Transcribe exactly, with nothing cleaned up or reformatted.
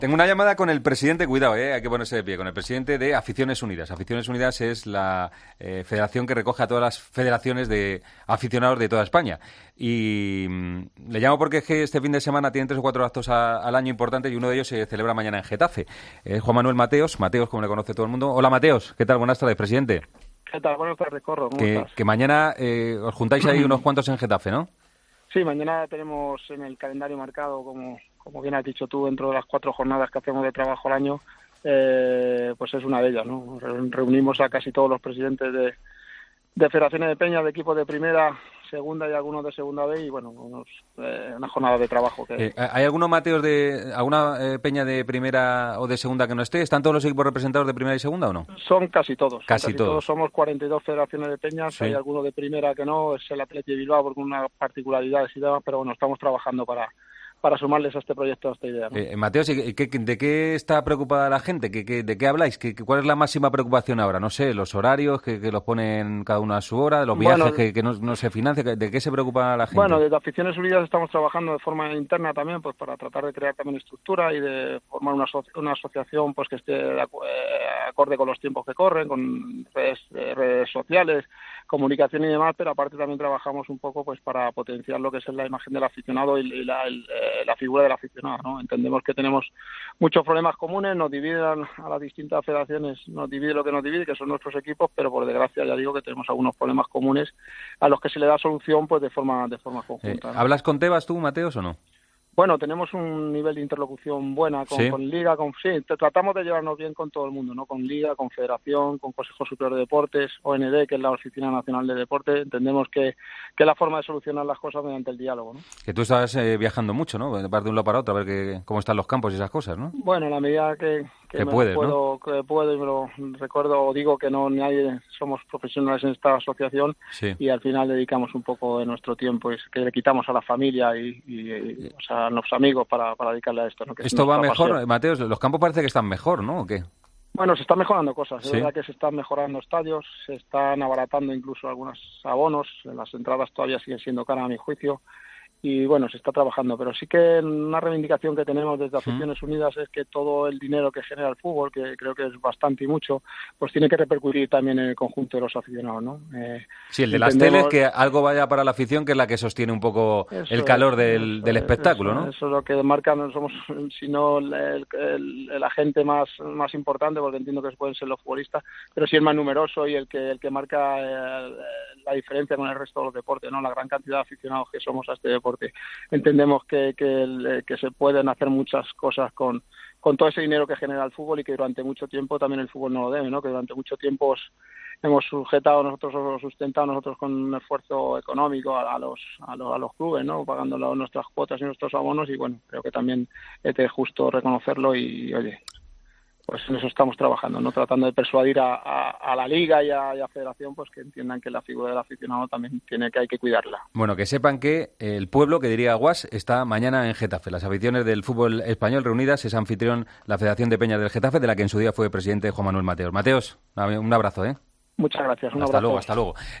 Tengo una llamada con el presidente, cuidado, eh, hay que ponerse de pie, con el presidente de Aficiones Unidas. Aficiones Unidas es la eh, federación que recoge a todas las federaciones de aficionados de toda España. Y mmm, le llamo porque es que este fin de semana tienen tres o cuatro actos a, al año importantes y uno de ellos se celebra mañana en Getafe. Eh, Juan Manuel Mateos, Mateos como le conoce todo el mundo. Hola Mateos, ¿qué tal? Buenas tardes, presidente. ¿Qué tal? Buenas tardes, Corro. ¿Cómo que, estás? que mañana eh, os juntáis ahí unos cuantos en Getafe, ¿no? Sí, mañana tenemos en el calendario marcado, como, como bien has dicho tú, dentro de las cuatro jornadas que hacemos de trabajo al año, eh, pues es una de ellas, ¿no? Reunimos a casi todos los presidentes de, de federaciones de peñas, de equipos de primera, segunda y algunos de segunda B y, bueno, unos, eh, una jornada de trabajo. Que... Eh, ¿Hay algunos Mateos de alguna eh, peña de primera o de segunda que no esté? ¿Están todos los equipos representados de primera y segunda o no? Son casi todos. Casi, casi todos. todos. Somos cuarenta y dos federaciones de peñas, sí. Hay algunos de primera que no, es el Athletic de Bilbao porque unas particularidades y demás, pero bueno, estamos trabajando para... para sumarles a este proyecto, a esta idea, ¿no? Eh, Mateos, ¿y qué, ¿de qué está preocupada la gente? ¿Qué, qué, ¿De qué habláis? ¿Qué, ¿Cuál es la máxima preocupación ahora? No sé, los horarios, que, que los ponen cada uno a su hora, los viajes bueno, que, que no, no se financian, ¿de qué se preocupa la gente? Bueno, desde Aficiones Unidas estamos trabajando de forma interna también, pues para tratar de crear también estructura y de formar una, aso una asociación pues que esté de ac eh, acorde con los tiempos que corren, con redes, eh, redes sociales, comunicación y demás, pero aparte también trabajamos un poco pues para potenciar lo que es la imagen del aficionado y, y la, el, eh, la figura del aficionado, ¿no? Entendemos que tenemos muchos problemas comunes, nos dividen a las distintas federaciones, nos divide lo que nos divide, que son nuestros equipos, pero por desgracia ya digo que tenemos algunos problemas comunes a los que se le da solución pues de forma de forma conjunta, eh, ¿no? ¿Hablas con Tebas tú, Mateos, o no? Bueno, tenemos un nivel de interlocución buena con, ¿sí? con Liga, con sí, tratamos de llevarnos bien con todo el mundo, ¿no? Con Liga, con Federación, con Consejo Superior de Deportes, O N D, que es la Oficina Nacional de Deporte. Entendemos que, que es la forma de solucionar las cosas mediante el diálogo, ¿no? Que tú estás eh, viajando mucho, ¿no? De un lado para otro, a ver que, cómo están los campos y esas cosas, ¿no? Bueno, en la medida que, que, que me puedes, puedo, ¿no? que puedo y me lo recuerdo o digo que no nadie somos profesionales en esta asociación, sí. Y al final dedicamos un poco de nuestro tiempo y que le quitamos a la familia y, y, y o sea, a los amigos para Para, para dedicarle a esto, ¿no? Que ¿Esto va mejor, pasión. Mateos? Los campos parece que están mejor, ¿no? ¿O qué? Bueno, se están mejorando cosas. Es ¿Sí? verdad que se están mejorando estadios, se están abaratando incluso algunos abonos. Las entradas todavía siguen siendo caras a mi juicio. Y bueno, se está trabajando, pero sí que una reivindicación que tenemos desde Aficiones Unidas es que todo el dinero que genera el fútbol, que creo que es bastante y mucho, pues tiene que repercutir también en el conjunto de los aficionados, ¿no? Eh, sí, el de las teles, que algo vaya para la afición, que es la que sostiene un poco el calor es, del, eso del es, espectáculo, eso, ¿no? Eso es lo que marca, no somos sino el, el, el, el agente más, más importante, porque entiendo que pueden ser los futbolistas, pero sí el más numeroso y el que el que marca eh, la diferencia con el resto de los deportes, ¿no? La gran cantidad de aficionados que somos a este deporte. Entendemos que, que, el, que se pueden hacer muchas cosas con, con todo ese dinero que genera el fútbol y que durante mucho tiempo también el fútbol no lo debe, ¿no? Que durante mucho tiempo hemos sujetado nosotros o sustentado nosotros con un esfuerzo económico a, a los a los a los clubes, ¿no? Pagando nuestras cuotas y nuestros abonos y bueno, creo que también es justo reconocerlo y oye, pues en eso estamos trabajando, ¿no? Tratando de persuadir a, a, a la Liga y a, y a Federación pues que entiendan que la figura del aficionado también tiene que hay que cuidarla. Bueno, que sepan que el pueblo, que diría Guas, está mañana en Getafe. Las aficiones del fútbol español reunidas es anfitrión la Federación de Peñas del Getafe, de la que en su día fue presidente Juan Manuel Mateos. Mateos, un abrazo, ¿eh? Muchas gracias. Un hasta abrazo. luego, hasta luego.